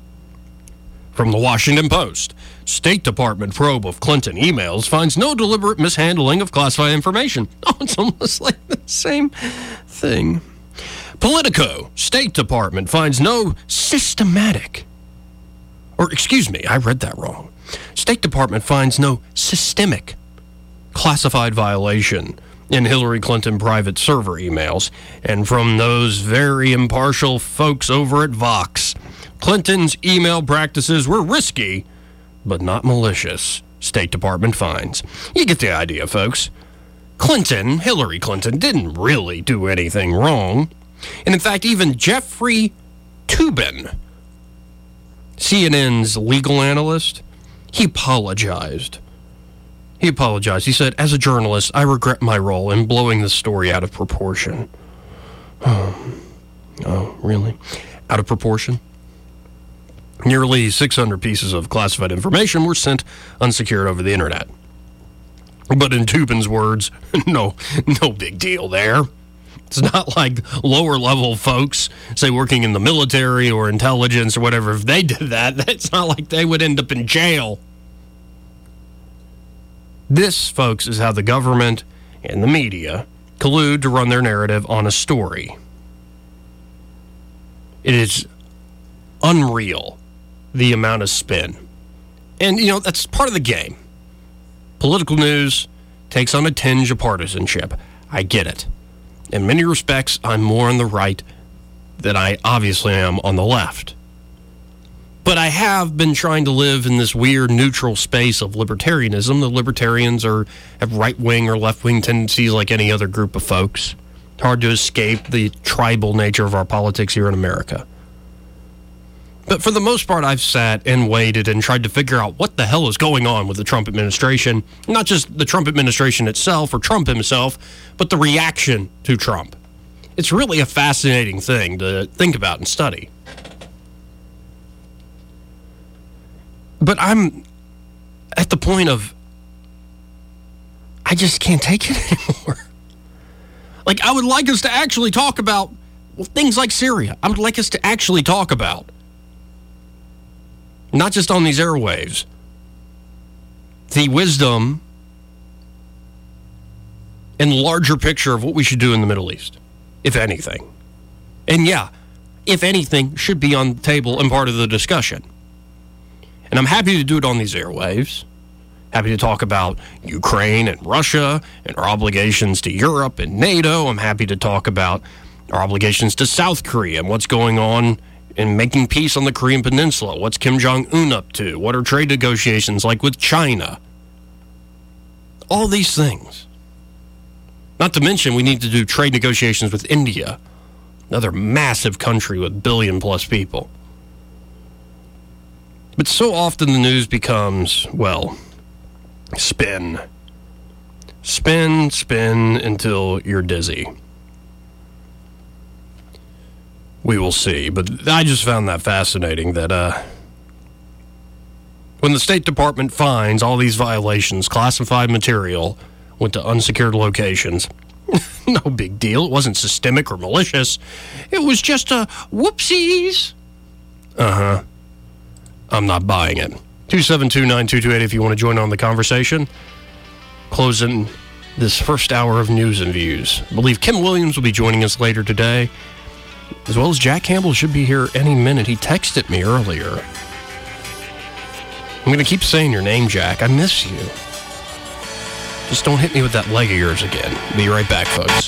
From the Washington Post, State Department probe of Clinton emails finds no deliberate mishandling of classified information. Oh, it's almost like the same thing. Politico, State Department finds no systematic, or excuse me, I read that wrong. State Department finds no systemic classified violation in Hillary Clinton private server emails. And from those very impartial folks over at Vox, Clinton's email practices were risky, but not malicious, State Department finds. You get the idea, folks. Clinton, Hillary Clinton, didn't really do anything wrong. And in fact, even Jeffrey Toobin, C N N's legal analyst, he apologized. He apologized. He said, as a journalist, I regret my role in blowing the story out of proportion. Oh, oh really? Out of proportion? Nearly six hundred pieces of classified information were sent unsecured over the internet. But in Toobin's words, no, no big deal there. It's not like lower level folks, say working in the military or intelligence or whatever, if they did that, it's not like they would end up in jail. This, folks, is how the government and the media collude to run their narrative on a story. It is unreal, the amount of spin. And, you know, that's part of the game. Political news takes on a tinge of partisanship. I get it. In many respects, I'm more on the right than I obviously am on the left. But I have been trying to live in this weird neutral space of libertarianism. The libertarians are have right-wing or left-wing tendencies like any other group of folks. It's hard to escape the tribal nature of our politics here in America. But for the most part, I've sat and waited and tried to figure out what the hell is going on with the Trump administration. Not just the Trump administration itself or Trump himself, but the reaction to Trump. It's really a fascinating thing to think about and study. But I'm at the point of, I just can't take it anymore. Like, I would like us to actually talk about well, things like Syria. I would like us to actually talk about, not just on these airwaves, the wisdom and larger picture of what we should do in the Middle East, if anything. And yeah, if anything, should be on the table and part of the discussion. And I'm happy to do it on these airwaves. Happy to talk about Ukraine and Russia and our obligations to Europe and NATO. I'm happy to talk about our obligations to South Korea and what's going on in making peace on the Korean Peninsula? What's Kim Jong-un up to? What are trade negotiations like with China? All these things. Not to mention, we need to do trade negotiations with India, another massive country with billion plus people. But so often the news becomes, well, spin. Spin, spin until you're dizzy. We will see. But I just found that fascinating that uh, when the State Department finds all these violations, classified material went to unsecured locations, no big deal. It wasn't systemic or malicious. It was just a whoopsies. Uh-huh. I'm not buying it. two seven two, nine two two eight if you want to join on the conversation. Closing this first hour of news and views. I believe Kim Williams will be joining us later today, as well as Jack Campbell should be here any minute. He texted me earlier. I'm going to keep saying your name, Jack. I miss you. Just don't hit me with that leg of yours again. Be right back, folks.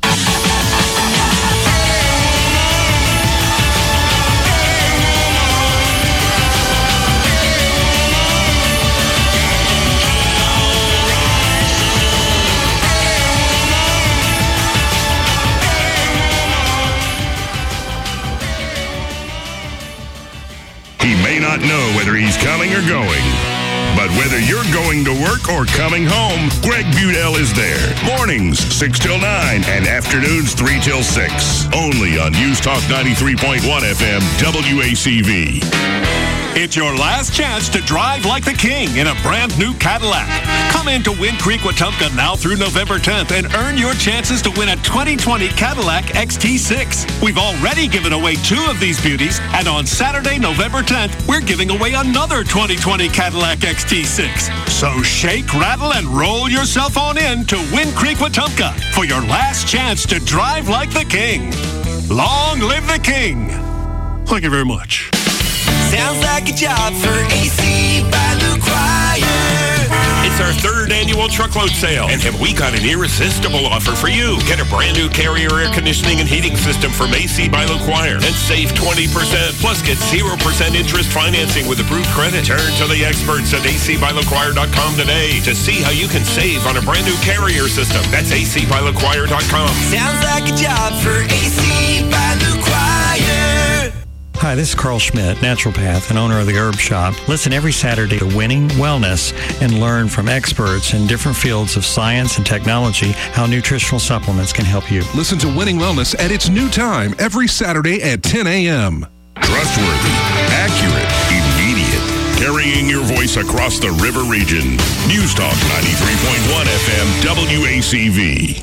He may not know whether he's coming or going, but whether you're going to work or coming home, Greg Budell is there. Mornings, six till nine, and afternoons, three till six. Only on News Talk ninety-three point one F M, W A C V. It's your last chance to drive like the king in a brand new Cadillac. Come into Wind Creek, Wetumpka now through November tenth and earn your chances to win a twenty twenty Cadillac X T six. We've already given away two of these beauties, and on Saturday, November tenth, we're giving away another twenty twenty Cadillac X T six. So shake, rattle, and roll yourself on in to Wind Creek, Wetumpka for your last chance to drive like the king. Long live the king. Thank you very much. Sounds like a job for A C by LaCroix. It's our third annual truckload sale, and have we got an irresistible offer for you? Get a brand new Carrier air conditioning and heating system from A C by LaCroix and save twenty percent. Plus, get zero percent interest financing with approved credit. Turn to the experts at A C by La Croix dot com today to see how you can save on a brand new Carrier system. That's A C by La Croix dot com. Sounds like a job for A C by LaCroix. Hi, this is Carl Schmidt, naturopath and owner of the Herb Shop. Listen every Saturday to Winning Wellness and learn from experts in different fields of science and technology how nutritional supplements can help you. Listen to Winning Wellness at its new time every Saturday at ten a.m. Trustworthy, accurate, immediate, carrying your voice across the river region. News Talk ninety-three point one F M, W A C V.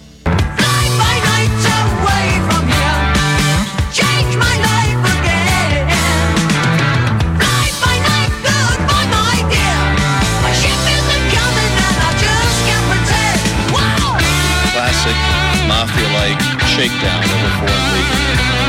Mafia-like shakedown of a foreign leader.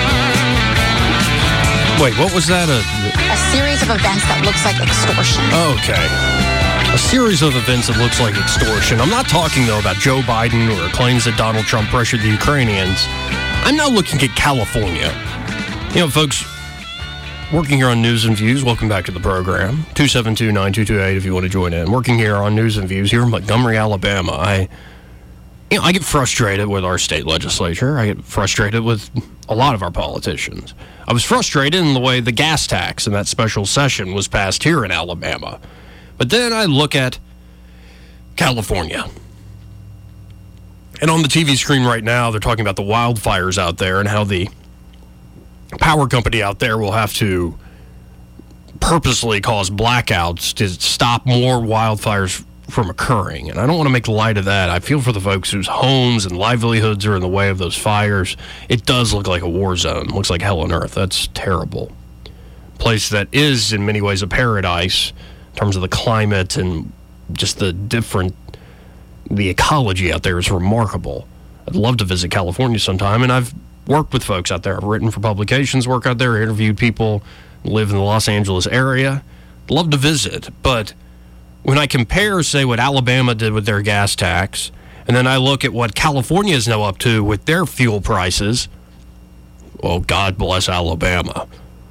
Wait, what was that? A, a series of events that looks like extortion. Okay. A series of events that looks like extortion. I'm not talking, though, about Joe Biden or claims that Donald Trump pressured the Ukrainians. I'm now looking at California. You know, folks, working here on News and Views, welcome back to the program. two seven two, nine two two eight if you want to join in. Working here on News and Views here in Montgomery, Alabama. I... You know, I get frustrated with our state legislature. I get frustrated with a lot of our politicians. I was frustrated in the way the gas tax in that special session was passed here in Alabama. But then I look at California. And on the T V screen right now, they're talking about the wildfires out there and how the power company out there will have to purposely cause blackouts to stop more wildfires from occurring. And I don't want to make light of that. I feel for the folks whose homes and livelihoods are in the way of those fires. It does look like a war zone. It looks like hell on earth. That's terrible. Place that is in many ways a paradise in terms of the climate and just the different, the ecology out there is remarkable. I'd love to visit California sometime, and I've worked with folks out there. I've written for publications, work out there, interviewed people, live in the Los Angeles area. Love to visit, but when I compare, say, what Alabama did with their gas tax, and then I look at what California is now up to with their fuel prices, Well, God bless Alabama.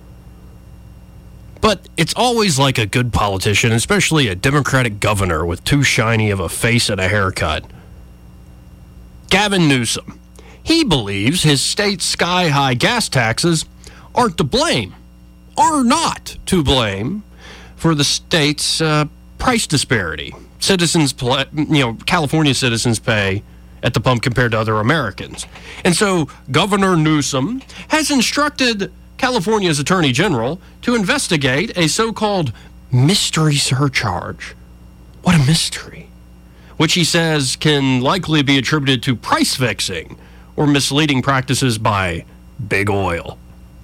But it's always like a good politician, especially a Democratic governor with too shiny of a face and a haircut. Gavin Newsom. He believes his state's sky-high gas taxes aren't to blame, are not to blame, for the state's uh, price disparity. Citizens, pl- you know, California citizens pay at the pump compared to other Americans. And so Governor Newsom has instructed California's Attorney General to investigate a so-called mystery surcharge. What a mystery. Which he says can likely be attributed to price fixing or misleading practices by Big Oil.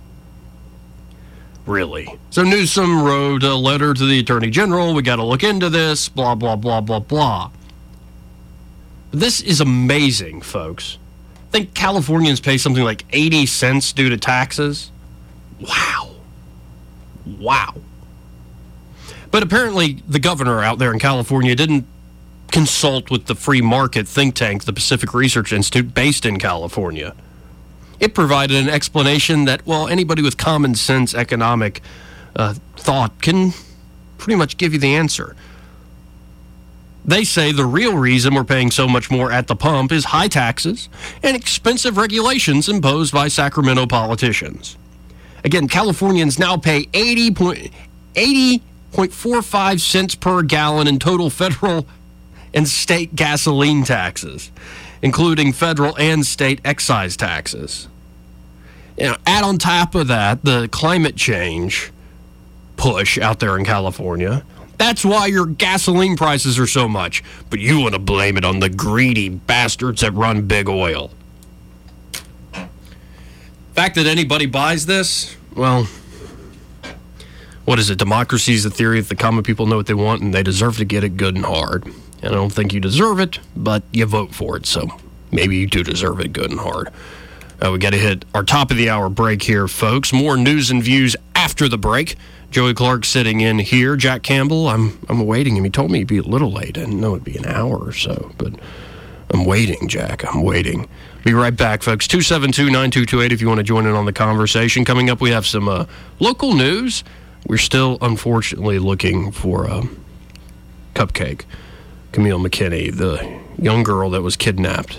Really. So Newsom wrote a letter to the Attorney General. We got to look into this, blah, blah, blah, blah, blah. This is amazing, folks. I think Californians pay something like eighty cents due to taxes. Wow. Wow. But apparently the governor out there in California didn't consult with the free market think tank, the Pacific Research Institute, based in California. It provided an explanation that, well, anybody with common sense economic uh, thought can pretty much give you the answer. They say the real reason we're paying so much more at the pump is high taxes and expensive regulations imposed by Sacramento politicians. Again, Californians now pay eighty point four five cents per gallon in total federal and state gasoline taxes, including federal and state excise taxes. You know, add on top of that the climate change push out there in California. That's why your gasoline prices are so much. But you want to blame it on the greedy bastards that run Big Oil. The fact that anybody buys this, well, what is it? Democracy is the theory that the common people know what they want and they deserve to get it good and hard. And I don't think you deserve it, but you vote for it, so maybe you do deserve it good and hard. Uh, we got to hit our top of the hour break here, folks. More news and views after the break. Joey Clark sitting in here. Jack Campbell, I'm I'm awaiting him. He told me he'd be a little late. I didn't know it'd be an hour or so, but I'm waiting, Jack. I'm waiting. Be right back, folks. two seven two, nine two two eight if you want to join in on the conversation. Coming up, we have some uh, local news. We're still, unfortunately, looking for a Cupcake. Camille McKinney, the young girl that was kidnapped.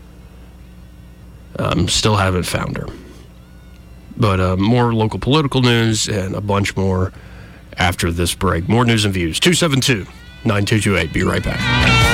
Um, still haven't found her. But uh, more local political news and a bunch more after this break. More news and views. two seven two, nine two two eight. Be right back.